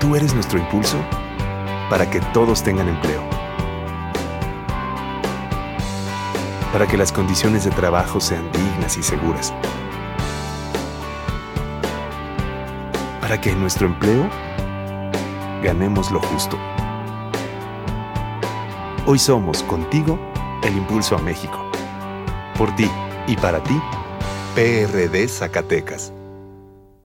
Tú eres nuestro impulso para que todos tengan empleo, para que las condiciones de trabajo sean dignas y seguras, para que en nuestro empleo ganemos lo justo. Hoy somos, contigo, el impulso a México. Por ti y para ti, PRD Zacatecas.